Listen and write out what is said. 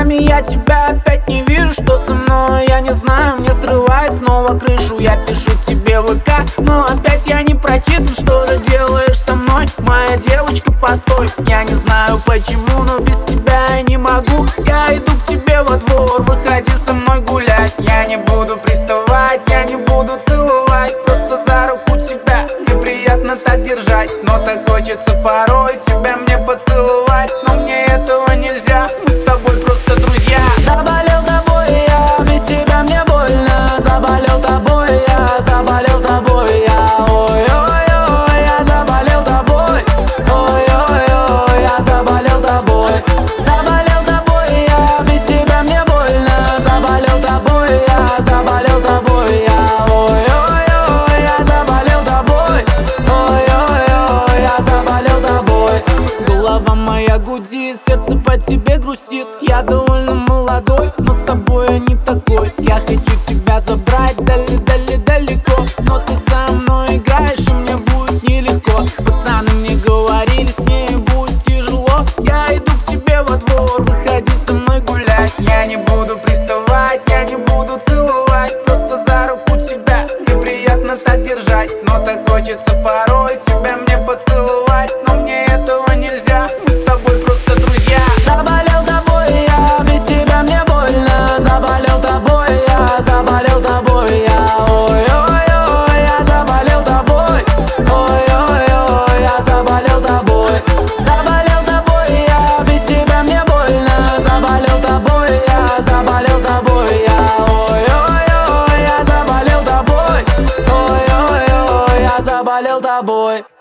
глазами я тебя опять не вижу. Что со мной, я не знаю, мне срывает снова крышу. Я пишу тебе в ВК, но опять я не прочитан. Что же делаешь со мной, моя девочка, постой. Я не знаю почему, но без тебя я не могу. Я иду к тебе во двор, выходи со мной гулять. Я не буду приставать, я не буду целовать, просто за руку тебя мне приятно так держать. Но так хочется порой тебя мне поцеловать, но мне этого нельзя, мы с тобой просто друзья. Заболел тобой я, без тебя мне больно. Заболел тобой я, заболел тобой я. Ой-ой-ой, я заболел тобой. Ой-ой-ой, я заболел тобой. Заболел тобой я, без тебя мне больно. Заболел тобой я, заболел тобой я. Ой-ой-ой, я заболел тобой. Ой-ой-ой, я заболел тобой. Голова моя гудит, сердце по тебе грустит. Я довольно молодой, но с тобой я не такой. Я хочу тебя забрать далеко, но ты со мной играешь, и мне будет нелегко. Пацаны мне говорили, с ней будет тяжело. Я иду к тебе во двор, выходи со мной гулять. Я не буду приставать, я не буду целовать, просто за руку тебя мне приятно так держать. Но так хочется порой тебя мне поцеловать, но мне этого нельзя, мы с тобой просто друзья. Заболел тобой я, без тебя мне больно. Заболел тобой я, заболел тобой я. Ой-ой-ой, я заболел тобой. Ой-ой-ой, я заболел тобой. Заболел тобой я, без тебя мне больно. Заболел тобой я, заболел тобой я. Ой-ой-ой, я заболел тобой. Ой-ой-ой, я заболел тобой.